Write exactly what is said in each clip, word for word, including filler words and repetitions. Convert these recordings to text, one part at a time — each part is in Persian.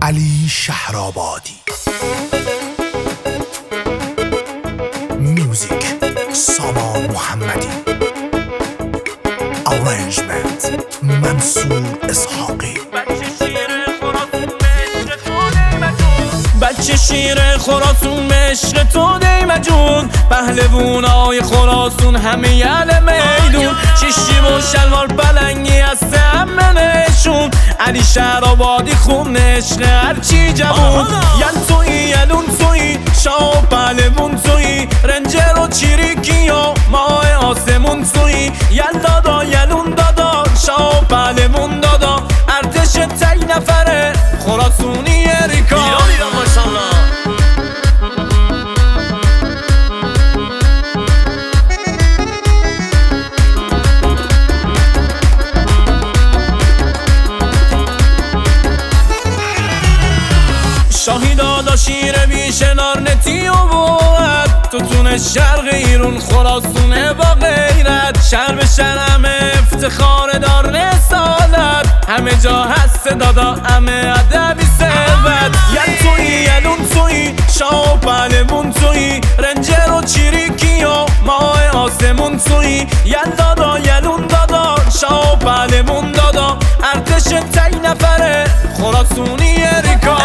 علی شهرآبادی. میوزیک سامان محمدی. آرنجمنت منصور اسحاقی. بچه شیر خراسون عشق تو دی مجون، پهلوونای خراسون همه یل میدون، شیشی و شلوار پلنگی از همه نشون، علی شهرآبادی خون عشق هرچی جوون. یل توی یلون توی شاه پهلوون توی، رنجر و چیریکی و ماه آسمون توی، یل دادا یلون دادا شاه پهلوون دادا، ارتش تی نفره خراسونی ریکا. شاهی دادا شیر بیشنار نتی و بود، تو تون شرق ایرون خراسونه با غیرت، شهر به شهر همه افتخار دار رسالت، همه جا هست دادا همه ادبی ثروت. یل توی یلون توی شاه و پهلوون توی، رنجر و چیریکی و ماه آسمون توی، یل دادا یلون دادا شاه و پهلوون دادا، ارتش تی نفره خراسونی ریکا.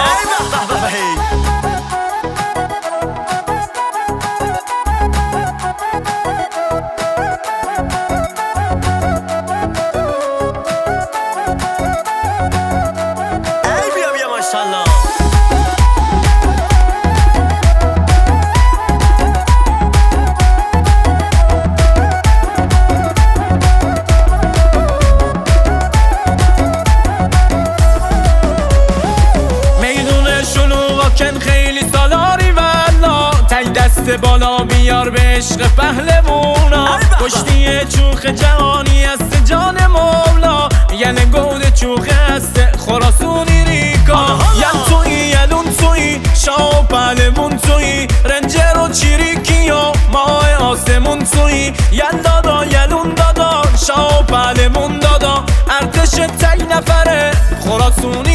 کن خیلی سالاری والا، تای دست بالا بیار به عشق پهلوونا، کشتی چوخ جهانی است جان مولا، یعنی گود چوخ است خراسونی ریکا. یل توی یلون توی شاه و پهلوون توی، رنجر و چیریکی و ماه آسمون توی، یل دادا یلون دادا شاه و پهلوون دادا، ارتش تی نفره خراسونی